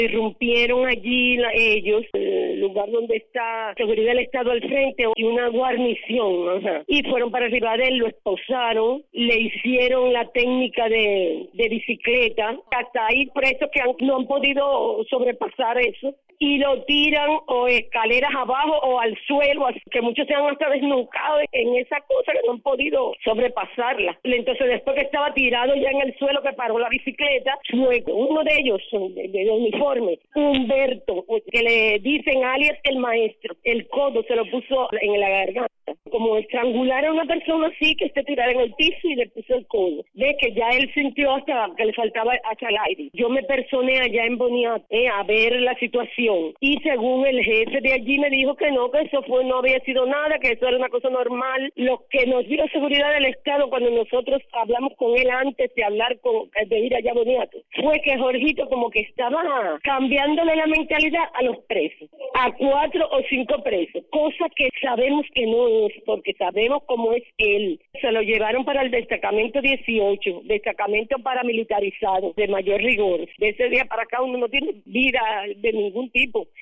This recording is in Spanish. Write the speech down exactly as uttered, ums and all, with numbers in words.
Irrumpieron allí la, ellos, el lugar donde está seguridad del Estado al frente y una guarnición, ajá. Y fueron para arriba de él, lo esposaron, le hicieron la técnica de, de bicicleta, hasta ahí presos que han, no han podido sobrepasar eso, y lo tiran o escaleras abajo o al suelo, así que muchos se han hasta desnucado en esa cosa que no han podido sobrepasarla. Entonces después que estaba tirado ya en el suelo, que paró la bicicleta, fue uno de ellos, de, de, de uniforme, Humberto, que le dicen alias el maestro, el codo se lo puso en la garganta, como estrangular a una persona así que esté tirada en el piso y le puso el codo. Ve que ya él sintió hasta que le faltaba hasta el aire. Yo me personé allá en Boniato eh, a ver la situación. Y según el jefe de allí me dijo que no, que eso fue no había sido nada, que eso era una cosa normal. Lo que nos dio seguridad del Estado cuando nosotros hablamos con él antes de hablar con, de ir allá a Boniato, fue que Jorgito como que estaba cambiándole la mentalidad a los presos, a cuatro o cinco presos, cosa que sabemos que no es, porque sabemos cómo es él. Se lo llevaron para el destacamento dieciocho, destacamento paramilitarizado de mayor rigor. De ese día para acá uno no tiene vida de ningún tipo.